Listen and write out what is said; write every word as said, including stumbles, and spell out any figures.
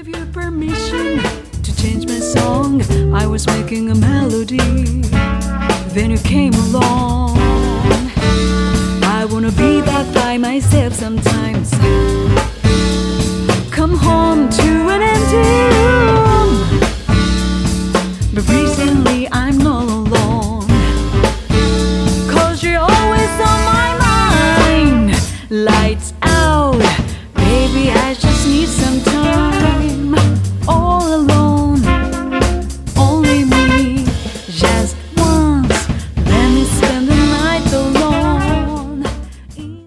give you permission to change my song. I was making a melody, then you came along. I wanna be back by myself sometimes. Come home to